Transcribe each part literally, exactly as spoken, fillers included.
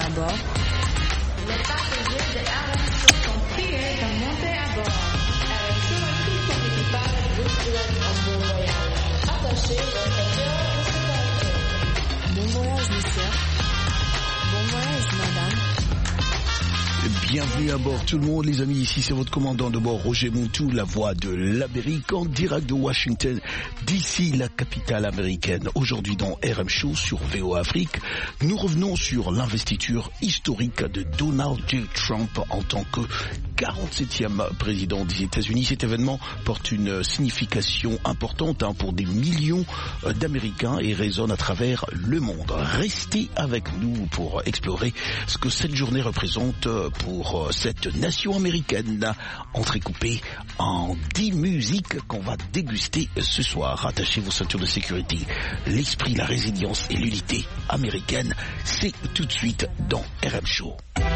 à bord. Les passagers de R M Show sont priés de monter à bord. R M Show et tout son équipage vous souhaitent un bon voyage. Attachez votre ceinture de sécurité. Bon voyage, monsieur. Bon voyage, madame. Bienvenue à bord tout le monde les amis, ici c'est votre commandant de bord Roger Montou, la voix de l'Amérique en direct de Washington, d'ici la capitale américaine. Aujourd'hui dans R M Show sur V O A Afrique, nous revenons sur l'investiture historique de Donald J. Trump en tant que quarante-septième président des États-Unis. Cet événement porte une signification importante hein, pour des millions d'Américains et résonne à travers le monde. Restez avec nous pour explorer ce que cette journée représente pour cette nation américaine, entrecoupée en dix musiques qu'on va déguster ce soir. Attachez vos ceintures de sécurité. L'esprit, la résilience et l'unité américaine, c'est tout de suite dans R M Show.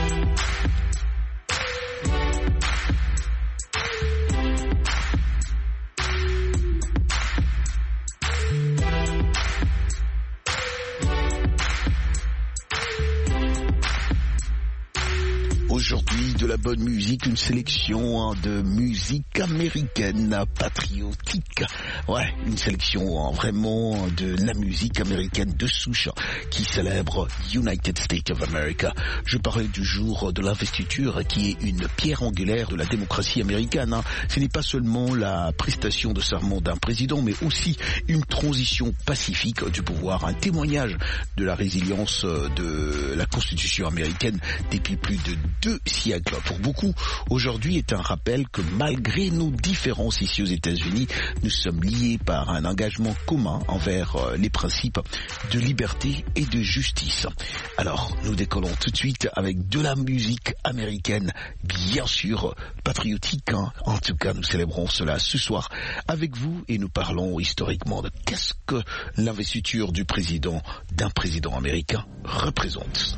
Aujourd'hui, de la bonne musique, une sélection hein, de musique américaine patriotique. Ouais, une sélection hein, vraiment de la musique américaine de souche qui célèbre United States of America. Je parlais du jour de l'investiture qui est une pierre angulaire de la démocratie américaine. Hein. Ce n'est pas seulement la prestation de serment d'un président, mais aussi une transition pacifique du pouvoir, un témoignage de la résilience de la Constitution américaine depuis plus de deux siècles. Pour beaucoup, aujourd'hui est un rappel que malgré nos différences ici aux États-Unis, nous sommes liés par un engagement commun envers les principes de liberté et de justice. Alors, nous décollons tout de suite avec de la musique américaine, bien sûr patriotique. Hein. En tout cas, nous célébrons cela ce soir avec vous et nous parlons historiquement de qu'est-ce que l'investiture du président, d'un président américain représente.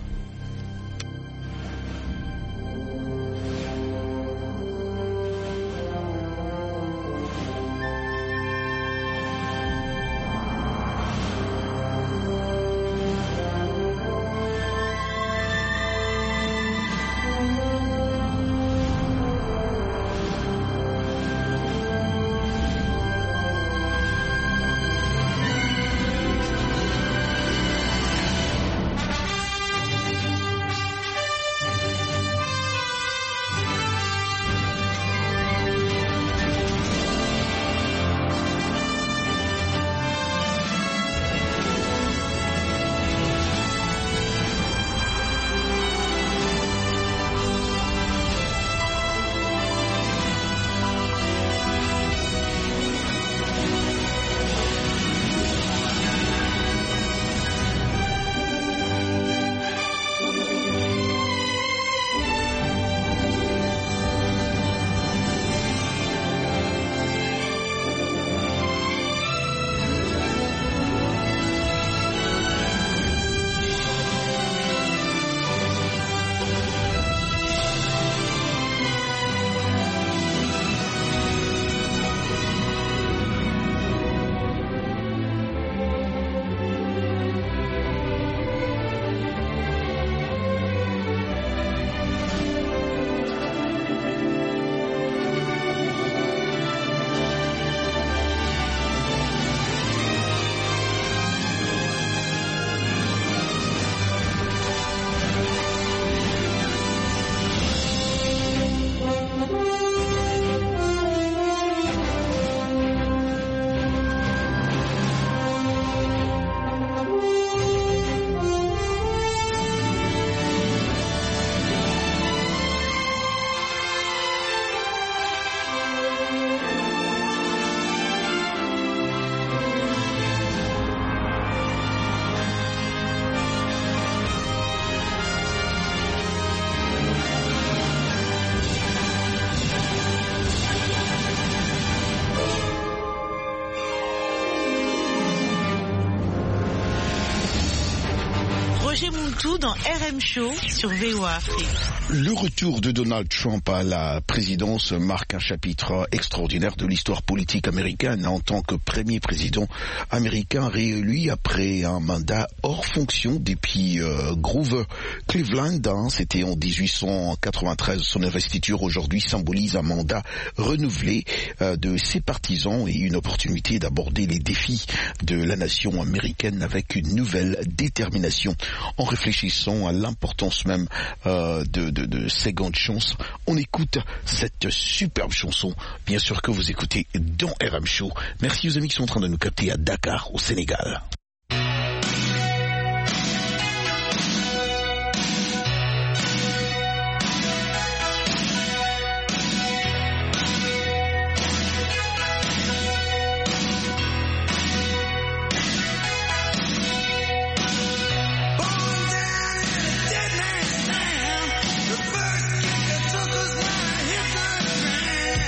tout dans R M Show sur V O A Afrique. Le retour de Donald Trump à la présidence marque un chapitre extraordinaire de l'histoire politique américaine en tant que premier président américain réélu après un mandat hors fonction depuis euh, Grover Cleveland. Hein, c'était en dix-huit cent quatre-vingt-treize. Son investiture aujourd'hui symbolise un mandat renouvelé euh, de ses partisans et une opportunité d'aborder les défis de la nation américaine avec une nouvelle détermination. En réfléchissant à l'importance même euh, de, de, de seconde chance, on écoute cette superbe chanson, bien sûr que vous écoutez dans R M Show. Merci aux amis qui sont en train de nous capter à Dakar, au Sénégal.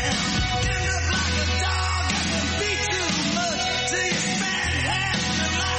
Like a dog at the beat too much till you spend half your life.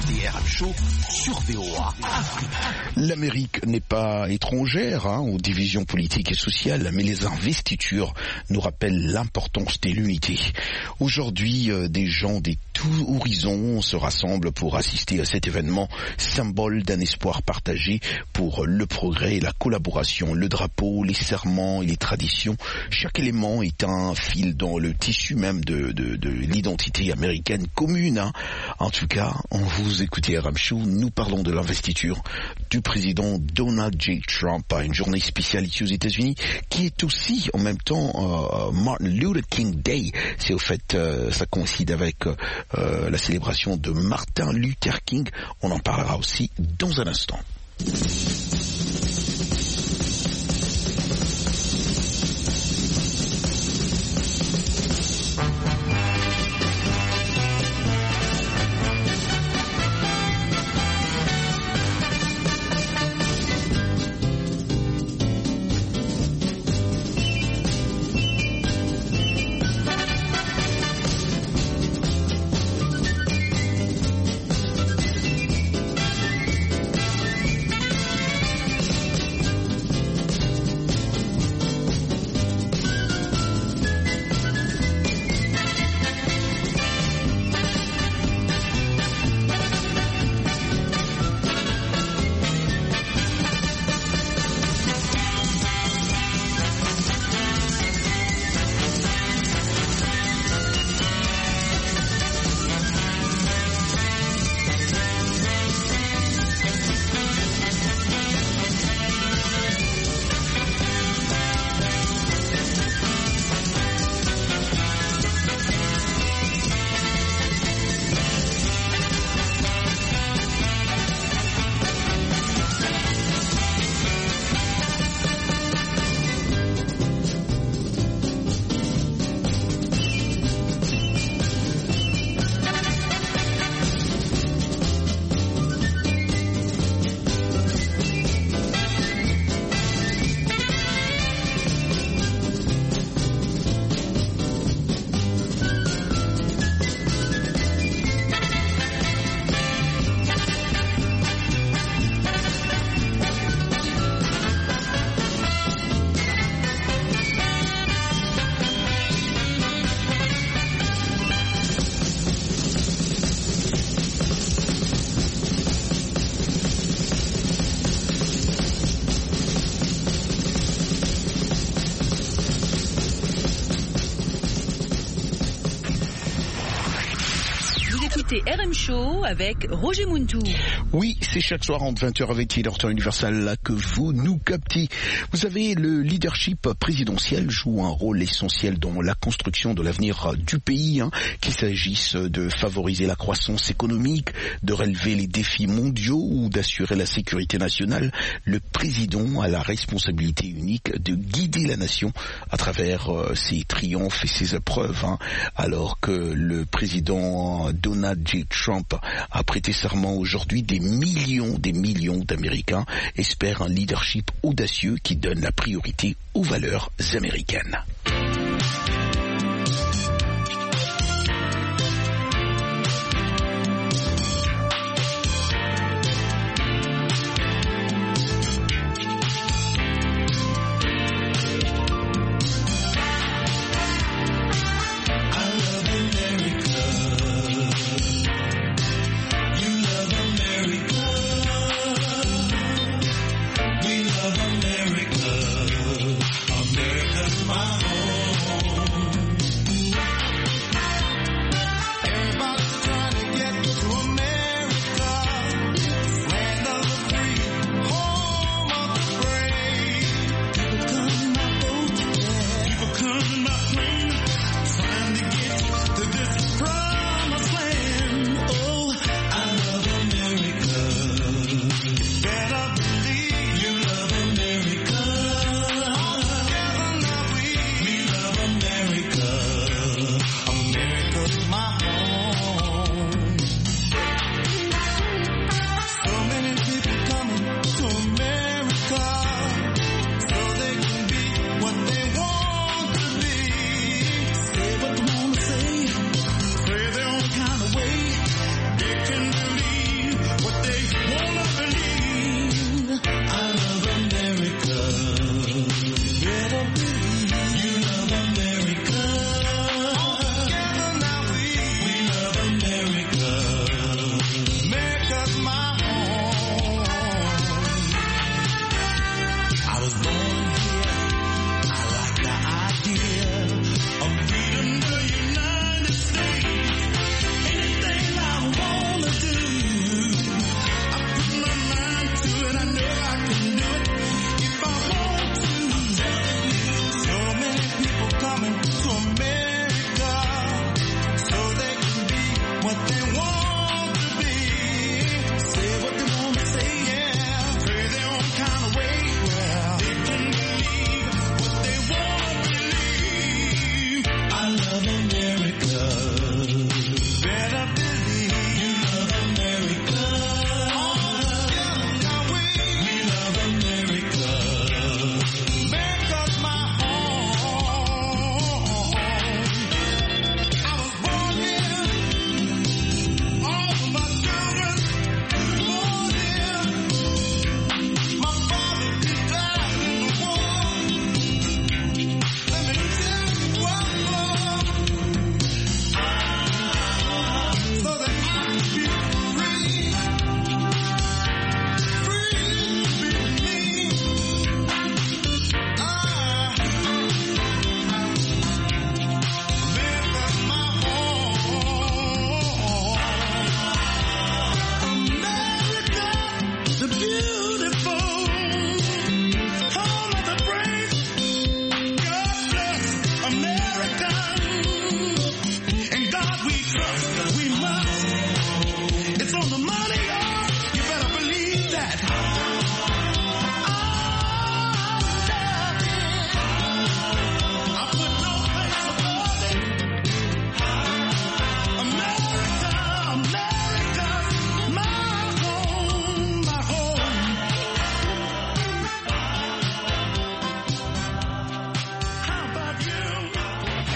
C'est R M Show sur V O A Afrique. L'Amérique n'est pas étrangère hein, aux divisions politiques et sociales, mais les investitures nous rappellent l'importance de l'unité. Aujourd'hui, euh, des gens des tous horizons se rassemblent pour assister à cet événement, symbole d'un espoir partagé pour le progrès et la collaboration. Le drapeau, les serments et les traditions, chaque élément est un fil dans le tissu même de, de, de l'identité américaine commune. Hein. En tout cas, on vous écoutez R M Show, nous parlons de l'investiture du président Donald J. Trump à une journée spéciale ici aux États-Unis, qui est aussi en même temps euh, Martin Luther King Day. C'est au fait, euh, ça coïncide avec euh, la célébration de Martin Luther King. On en parlera aussi dans un instant. R M Show avec Roger Muntou. Oui, c'est chaque soir entre vingt heures avec leur temps universel là que vous nous captez. Vous savez, le leadership présidentiel joue un rôle essentiel dans la construction de l'avenir du pays, hein, qu'il s'agisse de favoriser la croissance économique, de relever les défis mondiaux ou d'assurer la sécurité nationale. Le président a la responsabilité unique de guider la nation à travers euh, ses triomphes et ses épreuves, hein, alors que le président Donald J. Trump a prêté serment aujourd'hui, des millions, des millions d'Américains espèrent un leadership audacieux qui donne la priorité aux valeurs américaines. America, America's my home.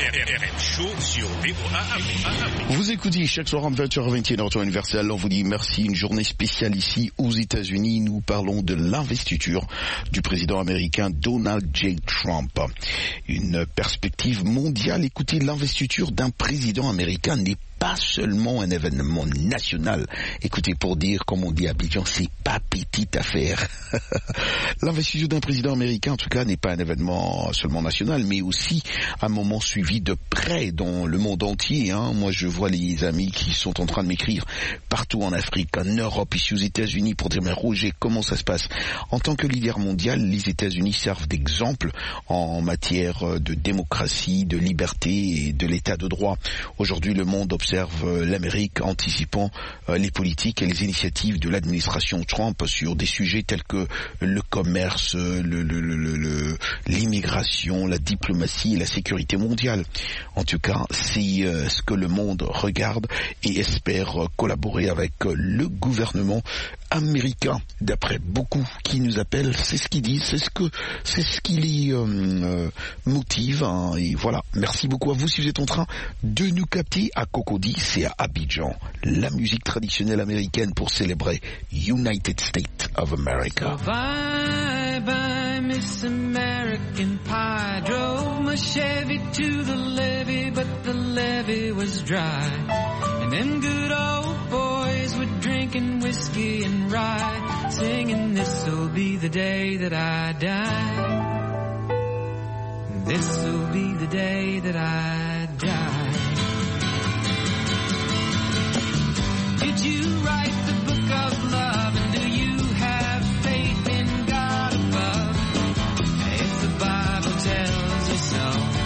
R M Show sur V O A Afrique. Vous écoutez chaque soir en vingt heures vingt et une heures temps universel. On vous dit merci. Une journée spéciale ici aux États-Unis. Nous parlons de l'investiture du président américain Donald J. Trump. Une perspective mondiale. Écoutez, l'investiture d'un président américain n'est pas seulement un événement national. Écoutez, pour dire, comme on dit à Abidjan, c'est pas petite affaire. L'investiture d'un président américain, en tout cas, n'est pas un événement seulement national, mais aussi un moment suivi de près dans le monde entier. Hein. Moi, je vois les amis qui sont en train de m'écrire partout en Afrique, en Europe, ici aux États-Unis, pour dire, mais Roger, comment ça se passe? En tant que leader mondial, les États-Unis servent d'exemple en matière de démocratie, de liberté et de l'état de droit. Aujourd'hui, le monde observe l'Amérique anticipant les politiques et les initiatives de l'administration Trump sur des sujets tels que le commerce, le, le, le, le, l'immigration, la diplomatie et la sécurité mondiale. En tout cas, c'est euh, ce que le monde regarde et espère collaborer avec le gouvernement américain. D'après beaucoup qui nous appellent, c'est ce qu'ils disent, c'est ce que c'est ce qui les euh, euh, motive. Hein, et voilà. Merci beaucoup à vous si vous êtes en train de nous capter à Cocody, c'est à Abidjan. La musique traditionnelle américaine pour célébrer United States of America. So bye bye Miss American Pie. Drove my Chevy to the levee, but the levee was dry. And them good old boys were drinking whiskey and rye, singing this'll be the day that I die. This'll be the day that I die. Did you write the book of love, and do you have faith in God above? If the Bible tells you so.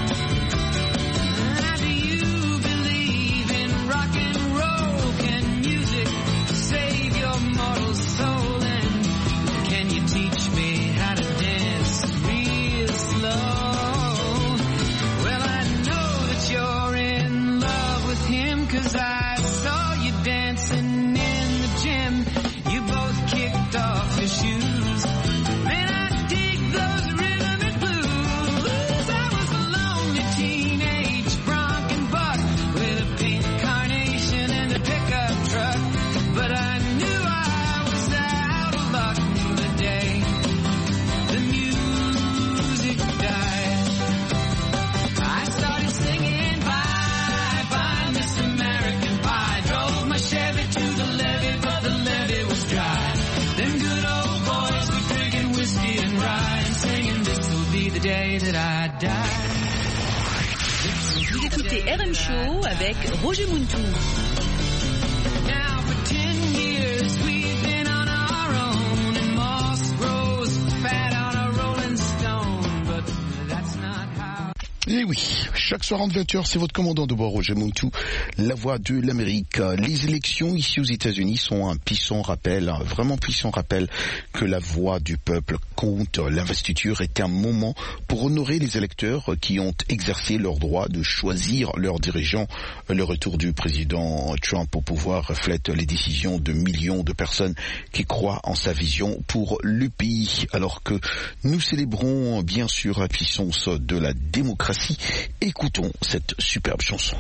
Now do you believe in rock and roll? Can music save your mortal soul? And can you teach me how to dance real slow? Well, I know that you're in love with him, 'cause I saw you dancing in the gym. You both kicked off your shoes. Man, I dig those rhythm and blues. I was a lonely teenage bronc and buck with a pink carnation and a pickup truck. But I knew I was out of luck the day the music died. I started singing bye bye Miss American Pie. Drove my Chevy to the levee, but the levee was dry. Them good old boys were drinking whiskey and rye and singing this'll be the day that I die. Vous écoutez R M Show avec Roger Muntou. Now for ten years we've been on our own, and moss grows fat on a rolling stone, but that's not how. Et oui, chaque soir en vingt heures, c'est votre commandant de bord, Roger Muntou, la voix de l'Amérique. Les élections ici aux États-Unis sont un puissant rappel, un vraiment puissant rappel que la voix du peuple compte. L'investiture est un moment pour honorer les électeurs qui ont exercé leur droit de choisir leurs dirigeants. Le retour du président Trump au pouvoir reflète les décisions de millions de personnes qui croient en sa vision pour le pays. Alors que nous célébrons bien sûr la puissance de la démocratie, écoutons cette superbe chanson.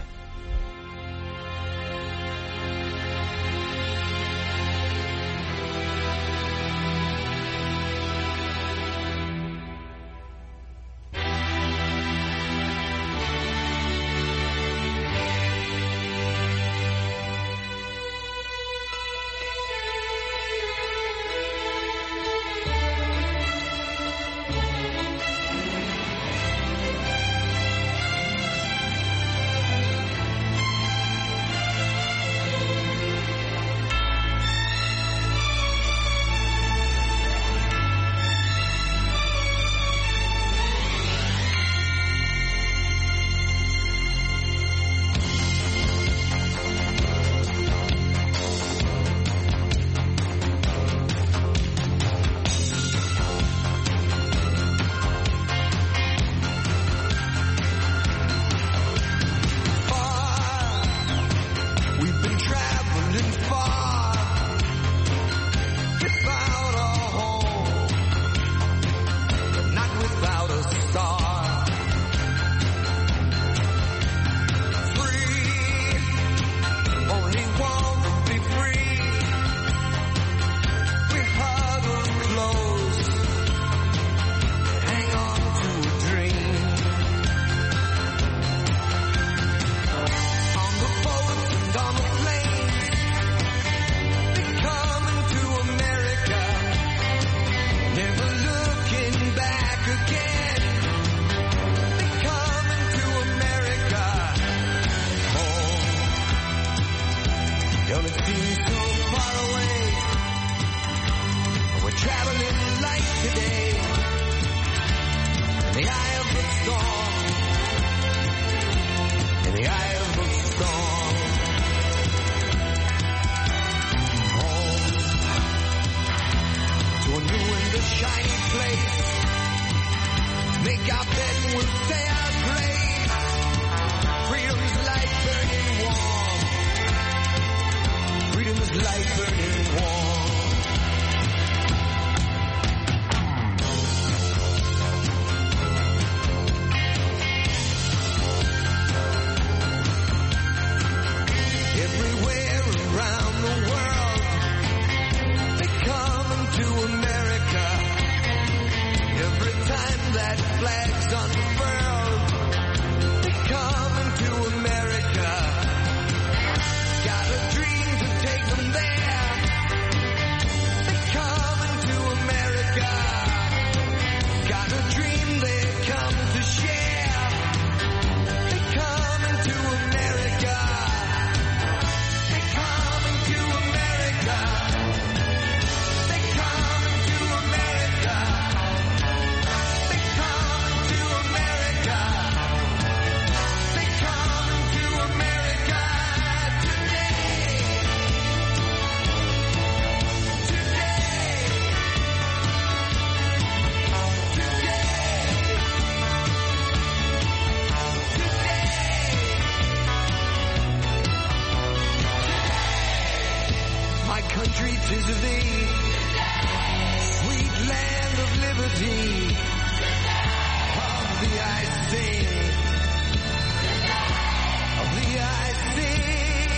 the eye of the storm, in the eye of the storm. Home to a new and a shiny place. Make our bed and we'll say our grace. Freedom's light burning warm. Freedom's light burning warm. Everywhere around the world, they come into America. Every time that flag's unfurled, they come into America. Got a dream to take them there. They come into America. Got a dream they come to share. They come into America. They come into America. They come into America. They come into America. They come into America today. My country, 'tis of thee, sweet land of liberty. Of thee I sing, of thee I sing.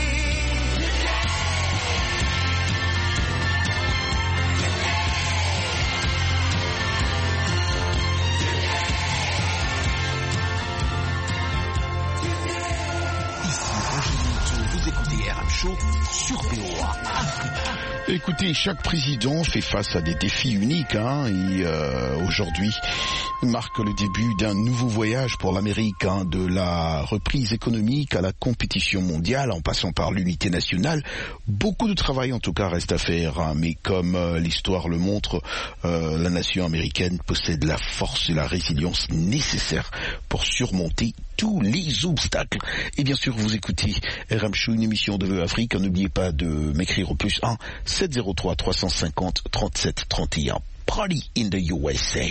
Vous écoutez R M Show sur B O A Afrique. Écoutez, chaque président fait face à des défis uniques, hein, et euh, aujourd'hui marque le début d'un nouveau voyage pour l'Amérique, hein, de la reprise économique à la compétition mondiale, en passant par l'unité nationale. Beaucoup de travail en tout cas reste à faire, hein, mais comme euh, l'histoire le montre, euh, la nation américaine possède la force et la résilience nécessaires pour surmonter tous les obstacles. Et bien sûr, vous écoutez R M Show, une émission de Vœux Afrique. N'oubliez pas de m'écrire au plus un sept zéro trois trois cent cinquante trente-sept trente et un. Party in the U S A.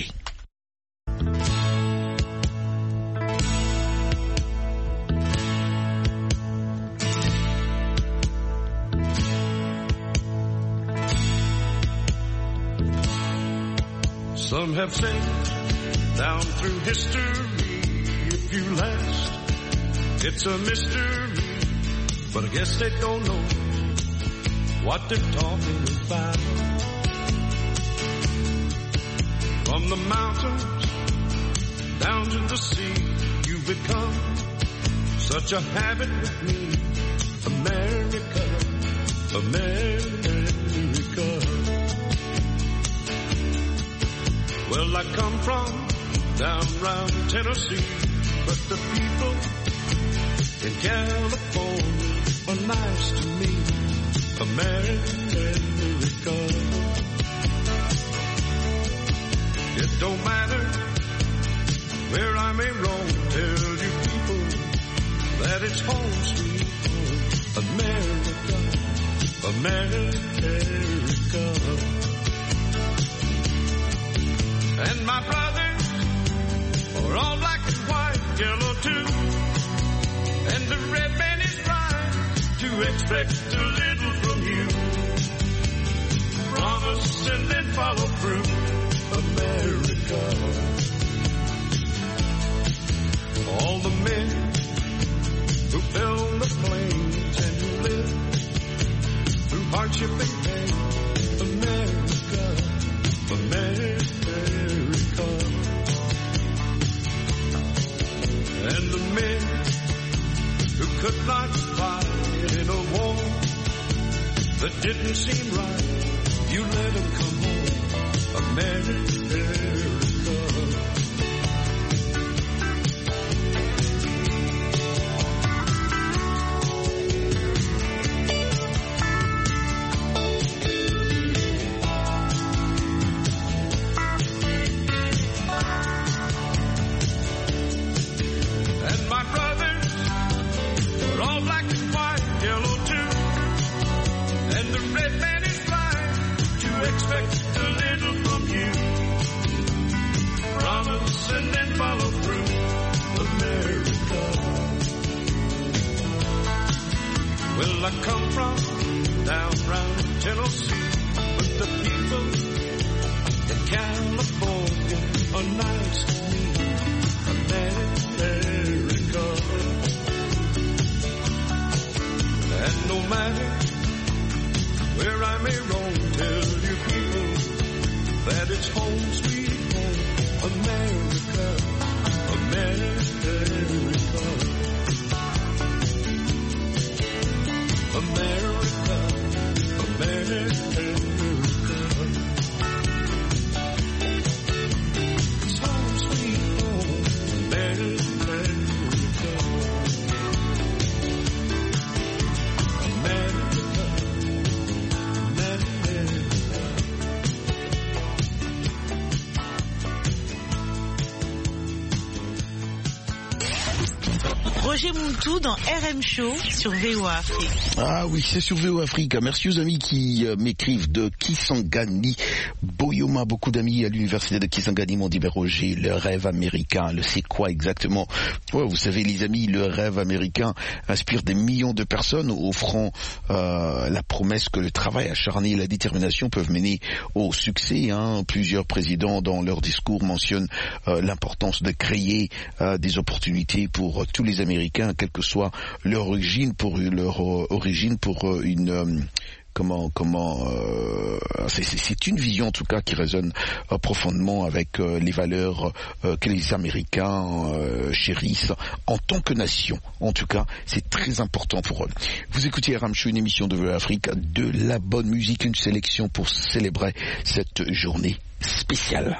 Some have said down through history, if you last, it's a mystery. But I guess they don't know what they're talking about. From the mountains down to the sea, you've become such a habit with me. America, America. Well, I come from down round Tennessee, but the people in California are nice to me. America. It don't matter where I may roam, tell you people that it's home sweet home. America, America. And my brothers are all black and white, yellow too. And the red man is right to expect a little from you. Promise and then follow through. America. All the men who fell the flames and who lived through hardship and pain. America, America. And the men who could not fight in a war that didn't seem right, you let them come home. America. I come from down round Tennessee, but the people in California are nice to me. America, and no matter where I may roam, tell you people that it's home sweet home, America, America, America, America. It's home sweet home, America, America, America. Roger Mountou dans R M Show sur V O A Afrique. Ah oui, c'est sur V O A Afrique. Merci aux amis qui euh, m'écrivent de Kisangani, Boyoma. Beaucoup d'amis à l'université de Kisangani m'ont dit, ben Roger, le rêve américain, le c'est quoi exactement? Ouais, vous savez les amis, le rêve américain inspire des millions de personnes, offrant euh, la promesse que le travail acharné et la détermination peuvent mener au succès. Hein. Plusieurs présidents dans leur discours mentionnent euh, l'importance de créer euh, des opportunités pour euh, tous les Américains, quelle que soit leur origine, pour leur euh, origine, pour euh, une euh, comment comment euh, c'est, c'est une vision en tout cas qui résonne euh, profondément avec euh, les valeurs euh, que les Américains euh, chérissent en tant que nation. En tout cas, c'est très important pour eux. Vous écoutez R M Show, une émission de V O A Afrique, de la bonne musique, une sélection pour célébrer cette journée spéciale.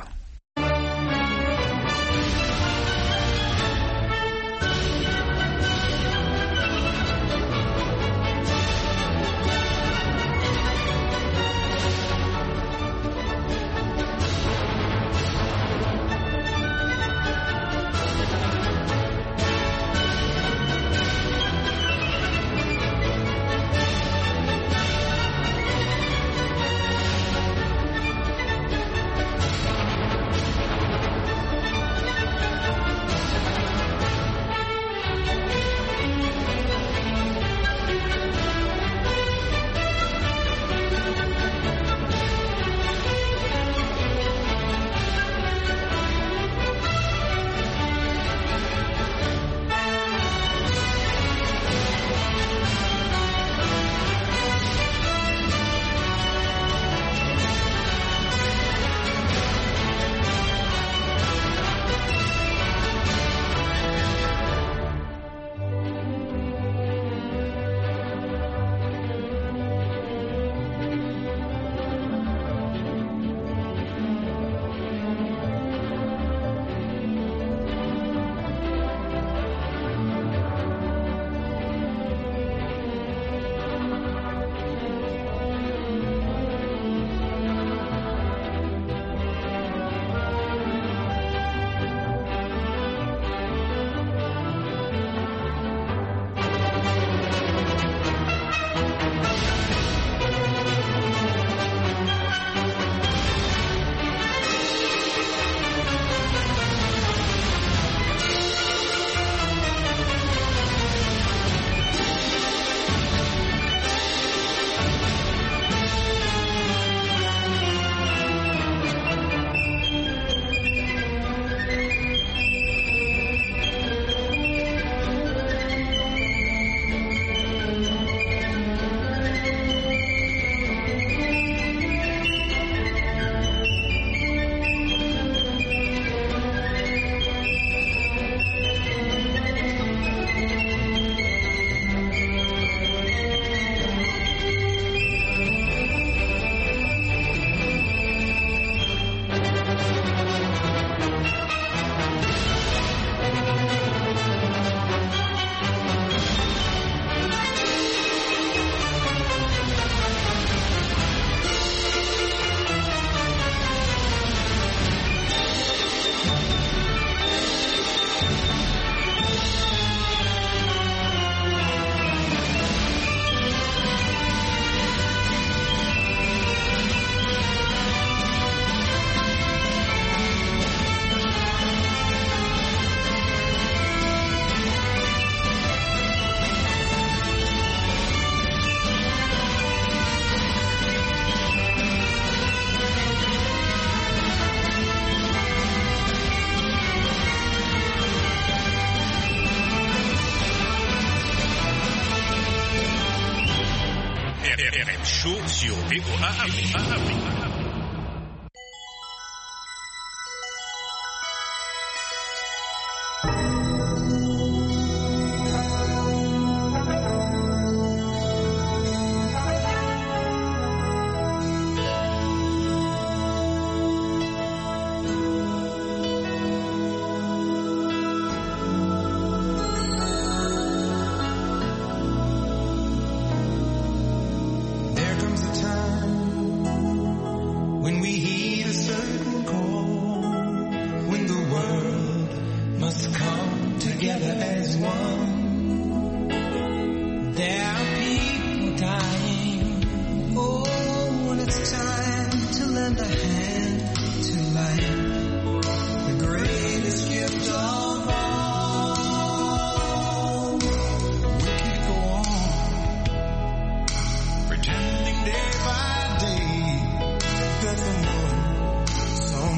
Show sur V O A Afrique.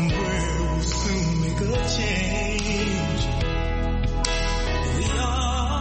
Change. We are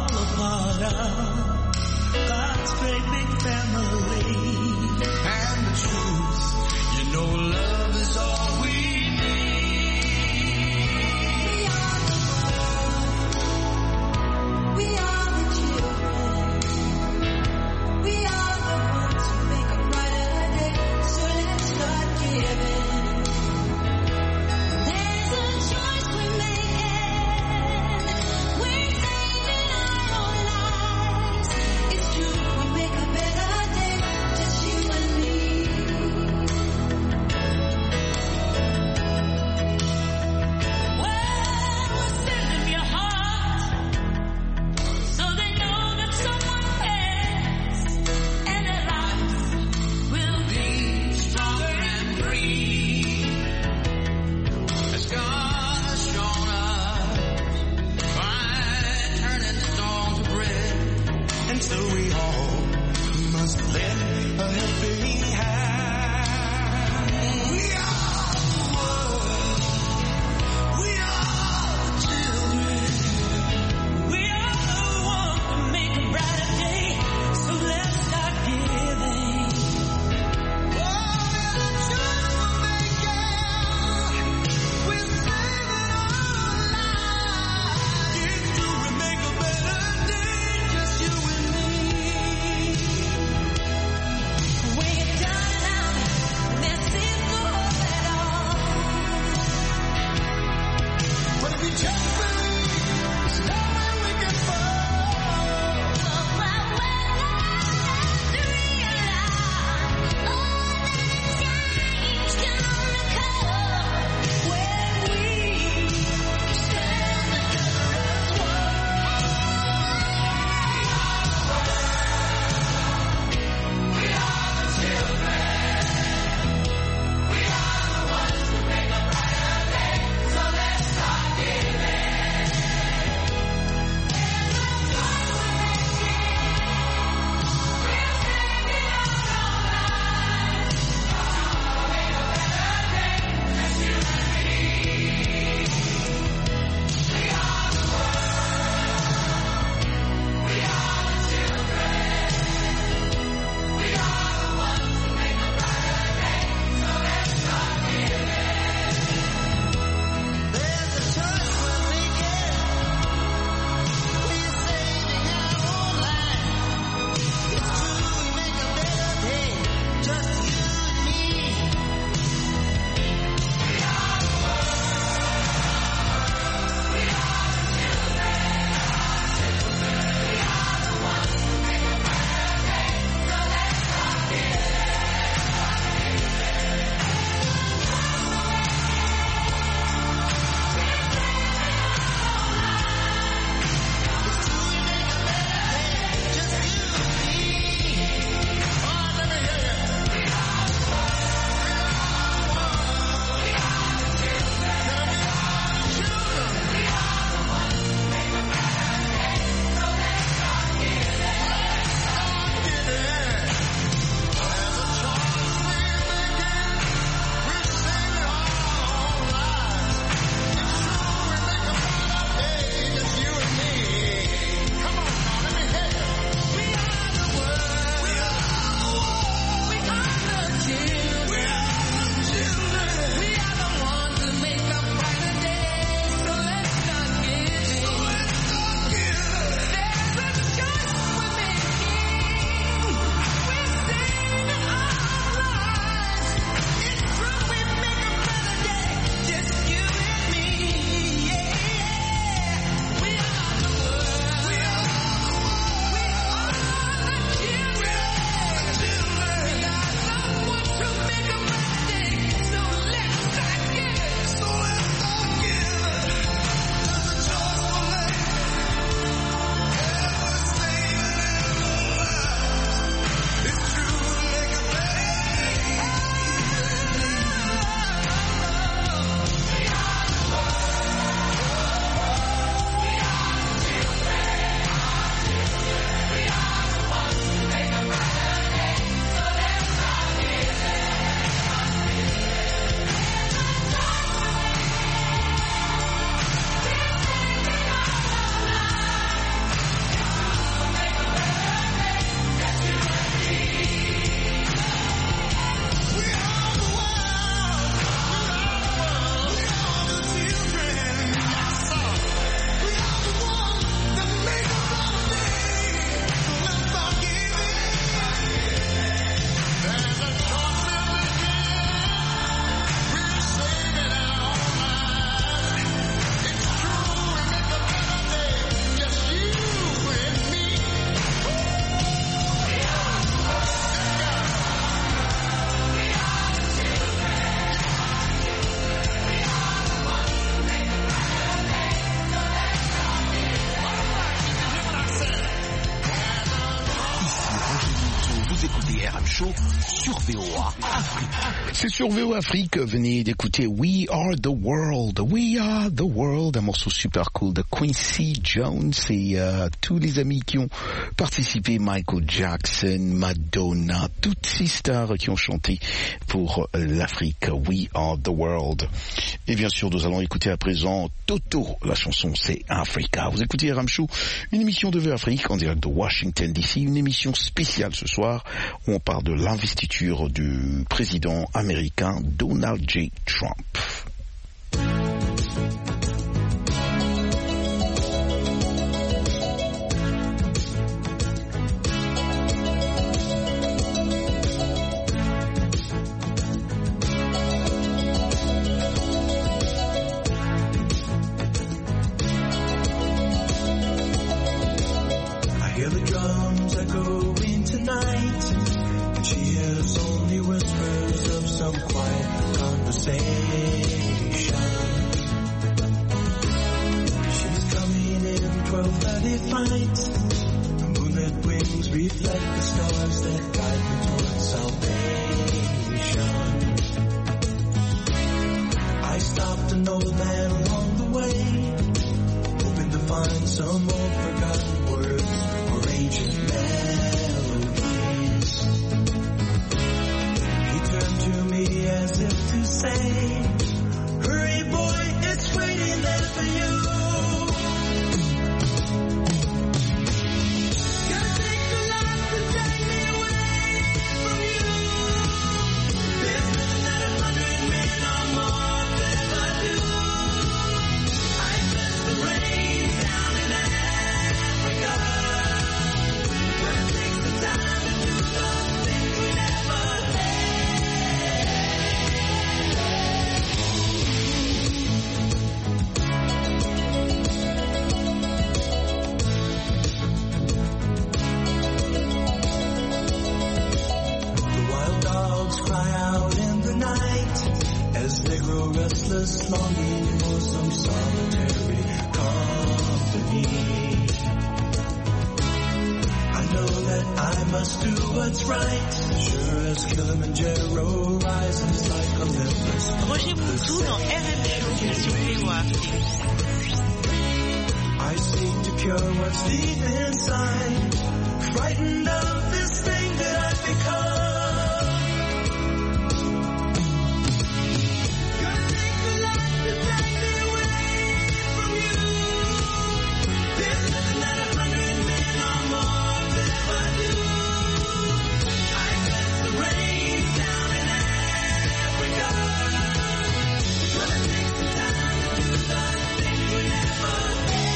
Show sur V O A Afrique. C'est sur V O A Afrique, venez d'écouter We Are The World, We Are The World, un morceau super cool de Quincy Jones et euh, tous les amis qui ont participé, Michael Jackson, Madonna, toutes ces stars qui ont chanté pour l'Afrique, We Are The World. Et bien sûr, nous allons écouter à présent Toto, la chanson c'est Africa. Vous écoutez R M Show, une émission de V O A Afrique en direct de Washington D C, une émission spéciale ce soir où on parle de l'investiture du président américain Donald J. Trump. Roger Moutou dans R M Show sur V O A Afrique. I seek to cure what's deep inside, frightened of this thing that I've become. Gonna take the light to take me away from you. There's nothing that a hundred men or more could ever do. I sense the rain down in Africa. Gonna take some time to do the things we never did.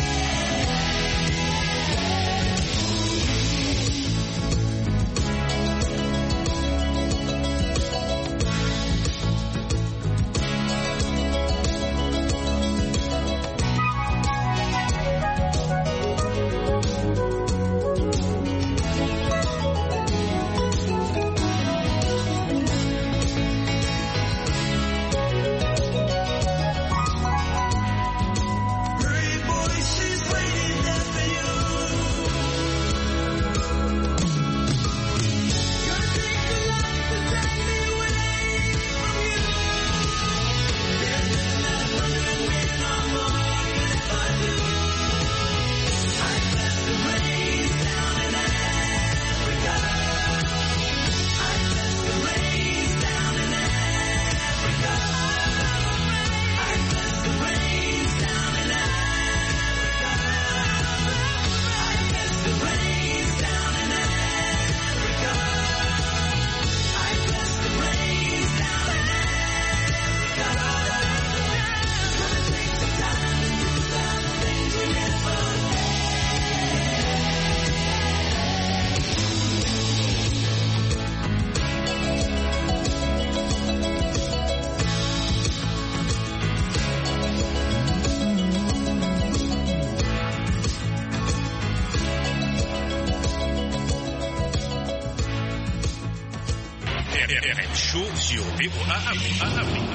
Hurry, boy, she's waiting there for you. Gonna take the light to take me away from you. There's nothing that a hundred men or more could ever do. I sense the rain down in Africa. I sense the rain down in Africa. I sense the rain down in Africa. I sense the rain down in Africa. I sense the rain down in Africa. Gonna take some time to do the things we never R M Show sur V O A Afrique.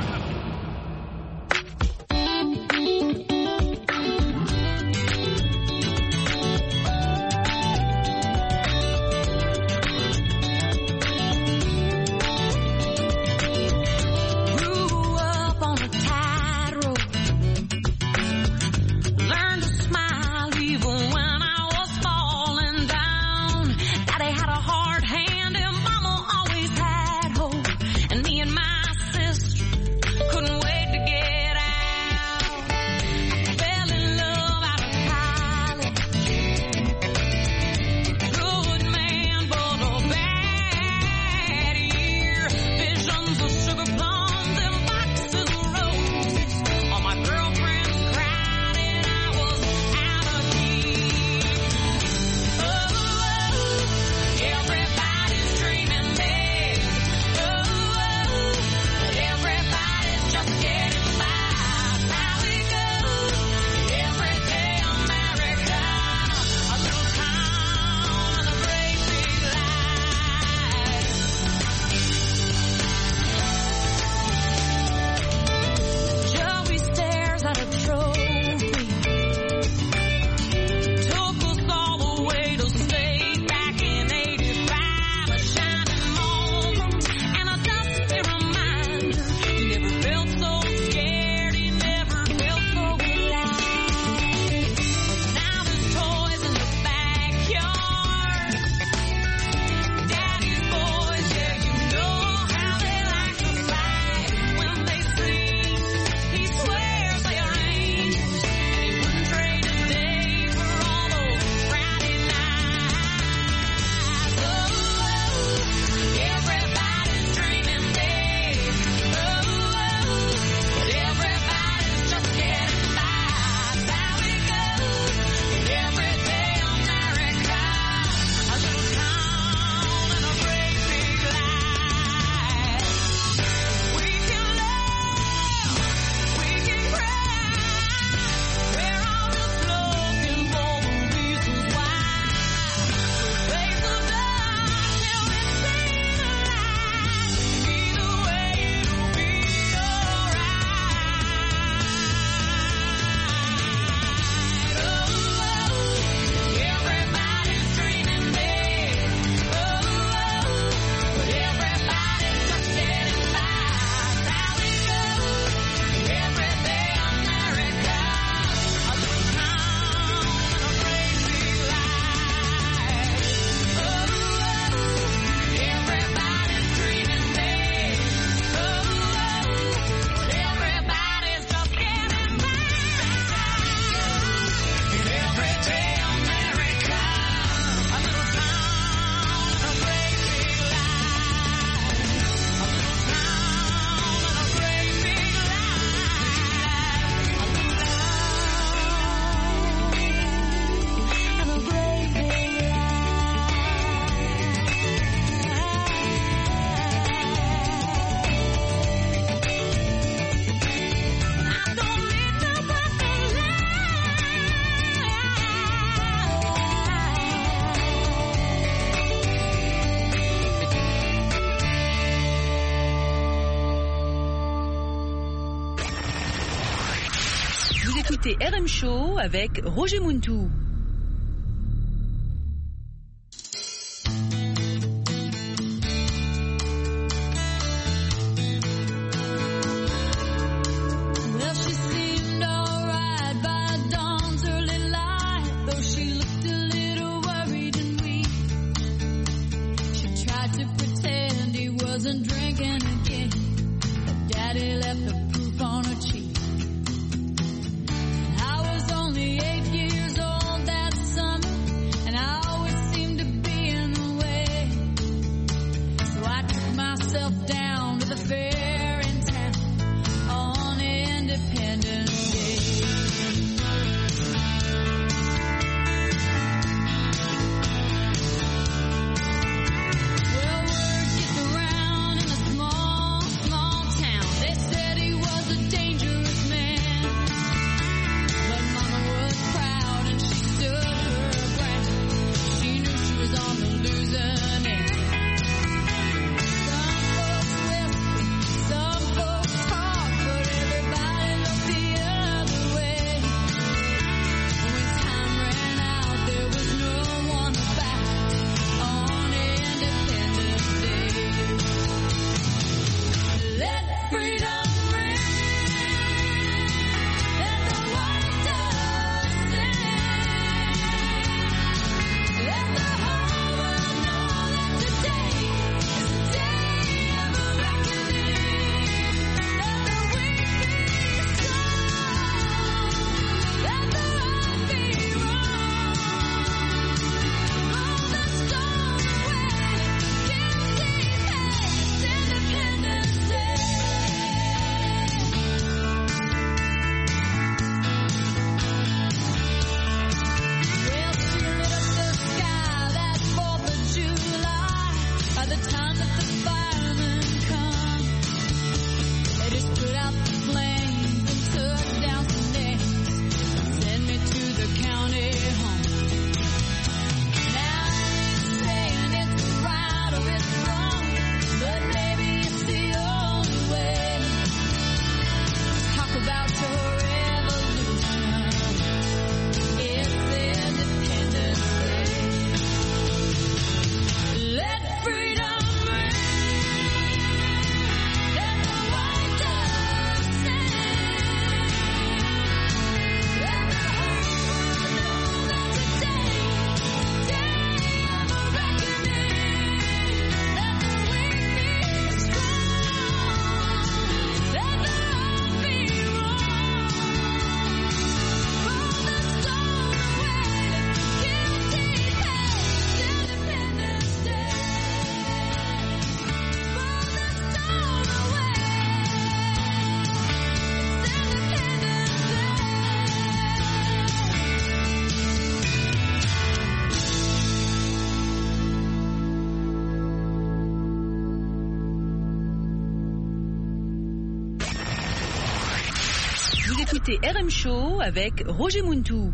écoutez R M Show avec Roger Muntou. Well, she seemed alright by dawn's early light, though she looked a little worried and weak. She tried to pretend he wasn't drinking again, but Daddy left the proof on her cheek. I was only eight years old that summer, and I always seemed to be in the way. So I took myself down to the fair in town on Independence Day. Well, word gets around in a small, small town. They said he was a dangerous man, but Mama was proud and she stood her ground. She knew she was on the losing end. Some folks whispered, some folks talked, but everybody looked the other way. When time ran out, there was no one back on Independence Day. Let freedom ring, let the white dove sing, let the whole world know that today is the day of a reckoning. Let the weak be strong, let the right be wrong. Roll the stone away, guilty pays Independence Day. Well, she lit up the sky that fourth of July. By the time that the firemen come, they just put out the flames and took down some names, sent me to the county home. Now I ain't saying it's right or it's wrong, but maybe it's the only way. Talk about your revolution. It's Independence Day. Let freedom ring. Let the white dove sing. Let the whole world know that today is the day of a reckoning. Let the weak be strong. Let the right be wrong. Roll the stone away, guilty pays Independence Day. Roll the stone away, Vous écoutez R M Show avec Roger Muntou.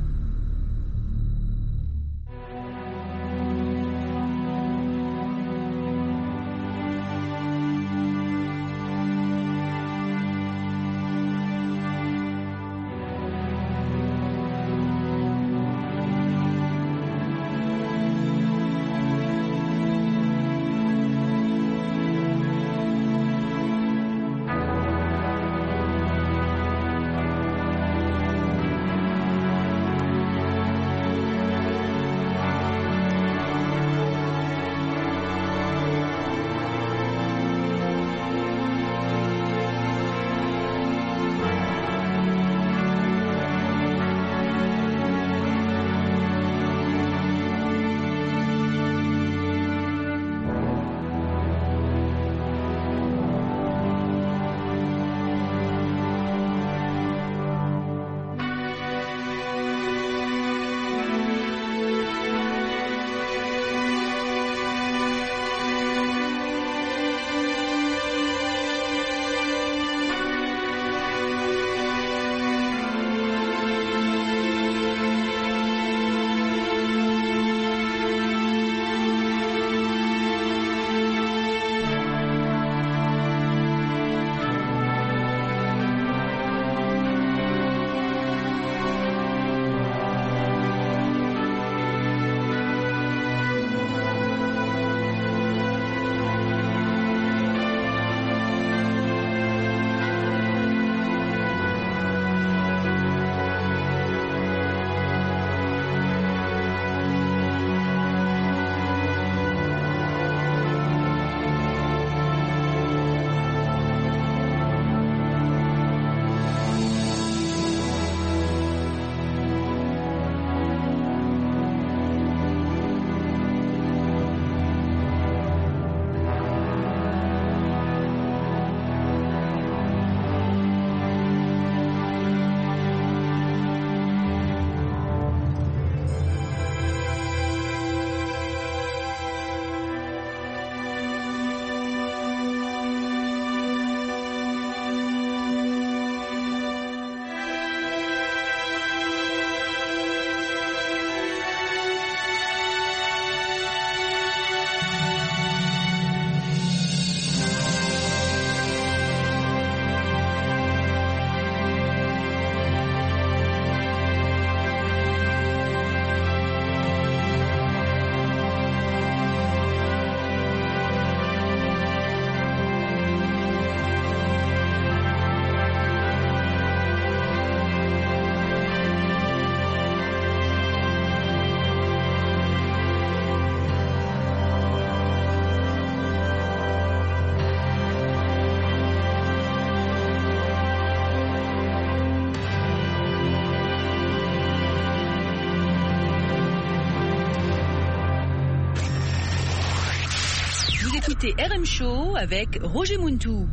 écoutez R M Show avec Roger Muntou.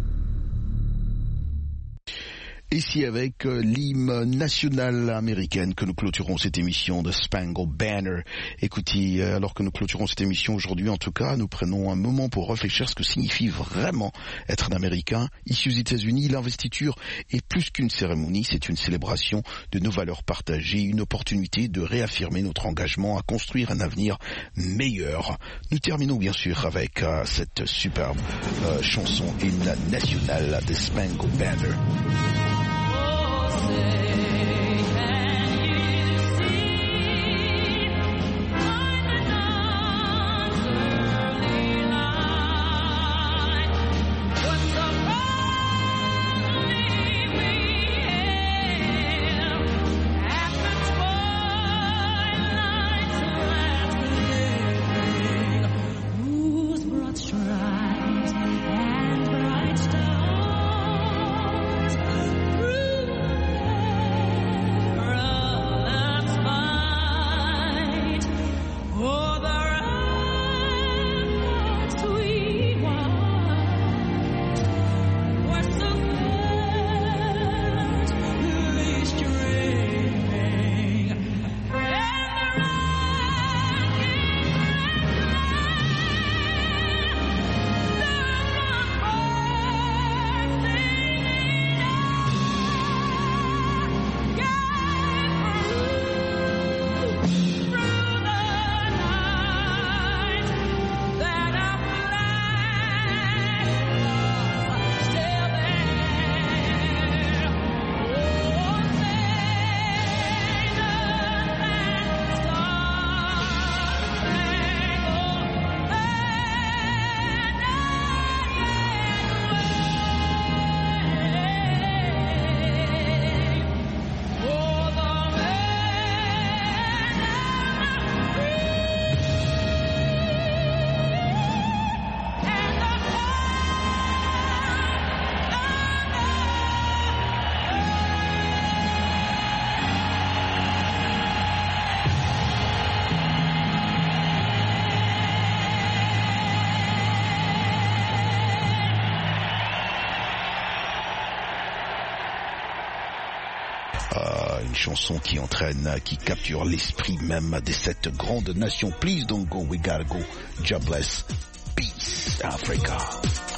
Ici avec euh, l'hymne national américaine que nous clôturons cette émission de Spangled Banner. Écoutez, euh, alors que nous clôturons cette émission aujourd'hui, en tout cas, nous prenons un moment pour réfléchir à ce que signifie vraiment être un Américain. Ici aux États-Unis, l'investiture est plus qu'une cérémonie, c'est une célébration de nos valeurs partagées, une opportunité de réaffirmer notre engagement à construire un avenir meilleur. Nous terminons bien sûr avec euh, cette superbe euh, chanson hymne nationale de Spangled Banner. Une chanson qui entraîne, qui capture l'esprit même de cette grande nation. Please don't go, we gotta go. God bless. Peace, Africa.